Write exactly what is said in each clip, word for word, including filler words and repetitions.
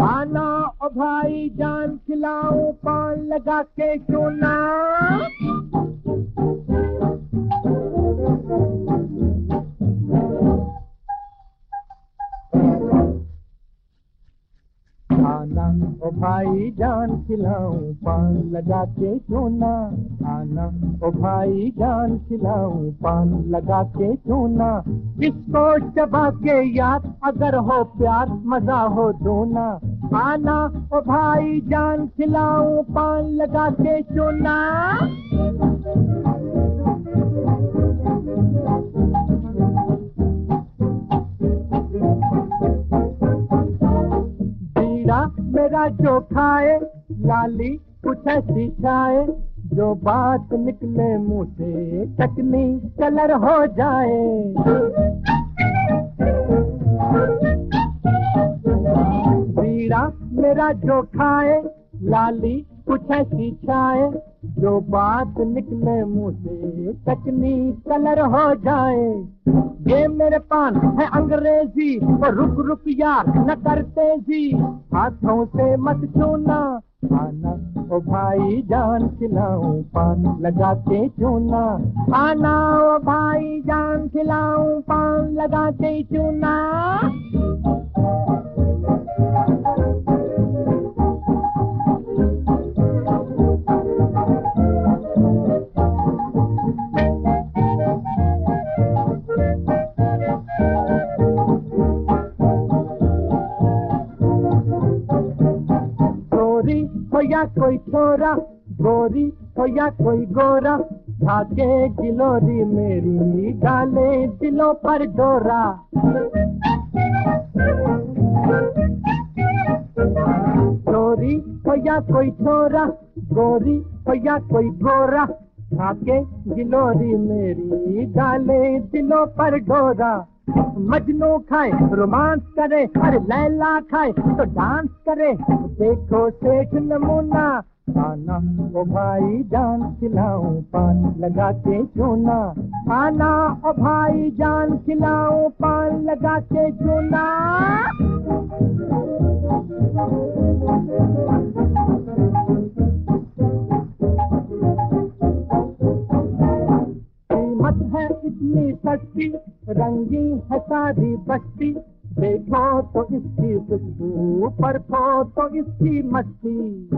आना ओ भाई जान खिलाऊं पान लगा के चूना। आना ओ भाई जान खिलाऊं पान लगा के चूना। आना ओ भाई जान खिलाऊं पान लगा के चूना। इसको चबा के याद अगर हो प्यार मजा हो दूना। आना ओ भाई जान खिलाऊं पान लगा के चूना। मेरा जो खाए लाली कुछ ऐसी खाए, जो बात निकले मुंह से चटनी कलर हो जाए। बीड़ा मेरा जो खाए लाली कुछ ऐसी खाए, जो बात निकले मुंह से चटनी कलर हो जाए। ये मेरे पान है अंग्रेजी और रुक रुक यार न करते जी, हाथों से मत छूना। आना ओ भाई जान खिलाऊं पान लगा के चूना। आना ओ भाई जान खिलाऊं पान लगा के चूना। हो या कोई छोरा गोरी हो या कोई गोरा, भागे गिलोरी मेरी डाले दिलों पर डोरा। गोरी हो या कोई छोरा गोरी हो या कोई गोरा, भागे गिलोरी मेरी डाले दिलों पर डोरा। मजनू खाए रोमांस करे, अरे लैला खाए तो डांस करे, देखो सेठ नमूना। आना ओ भाई जान खिलाऊं पान लगा के चूना। आना ओ भाई जान खिलाऊं पान लगा के चूना। कीमत है इतनी सस्ती, रंगी है सारी बस्ती, देखो तो इसकी खुशबू, परखो तो इसकी मस्ती।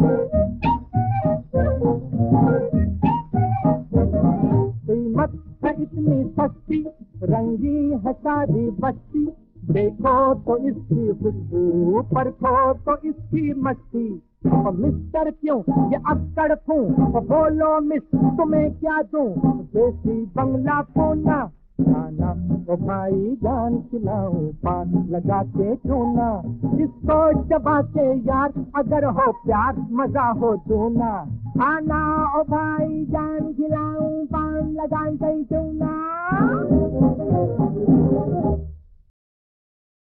कीमत है इतनी सस्ती, रंगी है सारी बस्ती, देखो तो इसकी खुशबू, परखो तो इसकी मस्ती। और मिस्टर क्यों ये अक्कड़ क्यों, बोलो मिस तुम्हें क्या दूं, देसी बंगला पूना। आना ओ भाई जान खिलाऊं पान लगा के चूना। इसको चबा के यार अगर हो प्यार मजा हो दूना। आना ओ भाई जान खिलाऊं पान लगा के चूना।